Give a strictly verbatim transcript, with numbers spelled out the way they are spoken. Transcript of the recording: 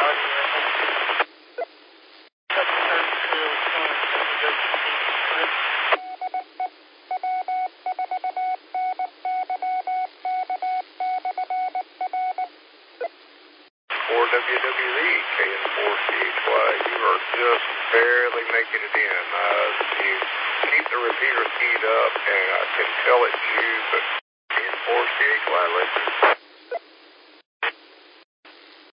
four W W E, K N four C H Y, you are just barely making it in. Uh, you keep the repeater keyed up, and I can tell it's you, but K N four C H Y, listen.